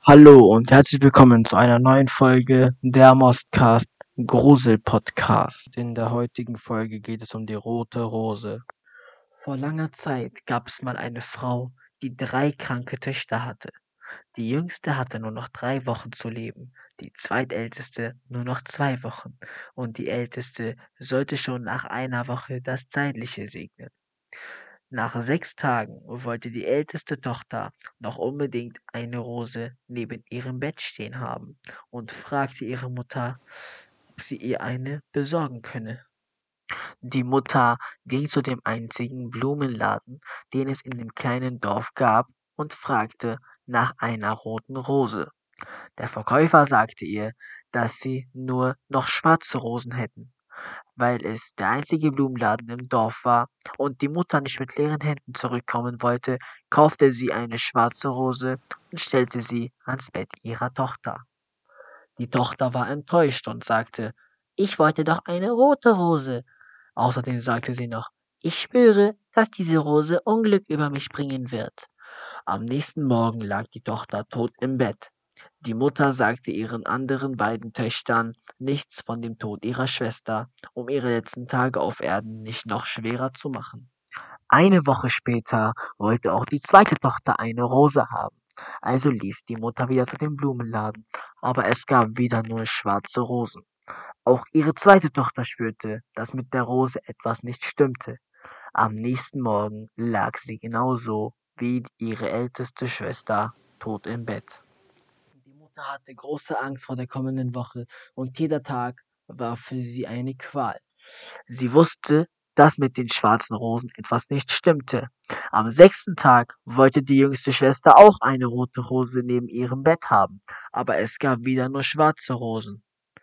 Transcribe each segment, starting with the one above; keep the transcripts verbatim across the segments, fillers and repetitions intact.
Hallo und herzlich willkommen zu einer neuen Folge der Mostcast Grusel Podcast. In der heutigen Folge geht es um die rote Rose. Vor langer Zeit gab es mal eine Frau, die drei kranke Töchter hatte. Die jüngste hatte nur noch drei Wochen zu leben, die zweitälteste nur noch zwei Wochen und die älteste sollte schon nach einer Woche das Zeitliche segnen. Nach sechs Tagen wollte die älteste Tochter noch unbedingt eine Rose neben ihrem Bett stehen haben und fragte ihre Mutter, ob sie ihr eine besorgen könne. Die Mutter ging zu dem einzigen Blumenladen, den es in dem kleinen Dorf gab, und fragte nach einer roten Rose. Der Verkäufer sagte ihr, dass sie nur noch schwarze Rosen hätten, weil es der einzige Blumenladen im Dorf war und die Mutter nicht mit leeren Händen zurückkommen wollte, kaufte sie eine schwarze Rose und stellte sie ans Bett ihrer Tochter. Die Tochter war enttäuscht und sagte, ich wollte doch eine rote Rose. Außerdem sagte sie noch, ich spüre, dass diese Rose Unglück über mich bringen wird. Am nächsten Morgen lag die Tochter tot im Bett. Die Mutter sagte ihren anderen beiden Töchtern nichts von dem Tod ihrer Schwester, um ihre letzten Tage auf Erden nicht noch schwerer zu machen. Eine Woche später wollte auch die zweite Tochter eine Rose haben. Also lief die Mutter wieder zu dem Blumenladen, aber es gab wieder nur schwarze Rosen. Auch ihre zweite Tochter spürte, dass mit der Rose etwas nicht stimmte. Am nächsten Morgen lag sie genauso wie ihre älteste Schwester tot im Bett. Die Mutter hatte große Angst vor der kommenden Woche und jeder Tag war für sie eine Qual. Sie wusste, dass mit den schwarzen Rosen etwas nicht stimmte. Am sechsten Tag wollte die jüngste Schwester auch eine rote Rose neben ihrem Bett haben, aber es gab wieder nur schwarze Rosen.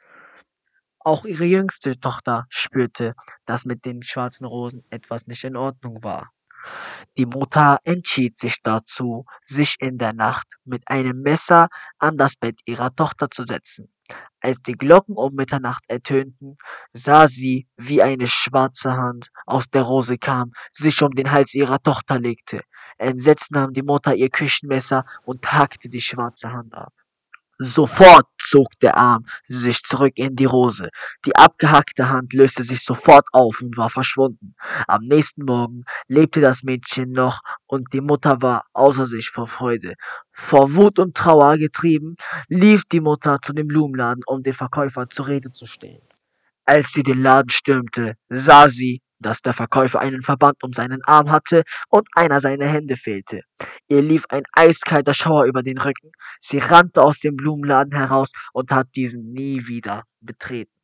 Auch ihre jüngste Tochter spürte, dass mit den schwarzen Rosen etwas nicht in Ordnung war. Die Mutter entschied sich dazu, sich in der Nacht mit einem Messer an das Bett ihrer Tochter zu setzen. Als die Glocken um Mitternacht ertönten, sah sie, wie eine schwarze Hand aus der Rose kam, sich um den Hals ihrer Tochter legte. Entsetzt nahm die Mutter ihr Küchenmesser und hackte die schwarze Hand ab. Sofort zog der Arm sich zurück in die Rose. Die abgehackte Hand löste sich sofort auf und war verschwunden. Am nächsten Morgen lebte das Mädchen noch und die Mutter war außer sich vor Freude. Vor Wut und Trauer getrieben, lief die Mutter zu dem Blumenladen, um den Verkäufer zur Rede zu stellen. Als sie den Laden stürmte, sah sie, dass der Verkäufer einen Verband um seinen Arm hatte und einer seiner Hände fehlte. Ihr lief ein eiskalter Schauer über den Rücken. Sie rannte aus dem Blumenladen heraus und hat diesen nie wieder betreten.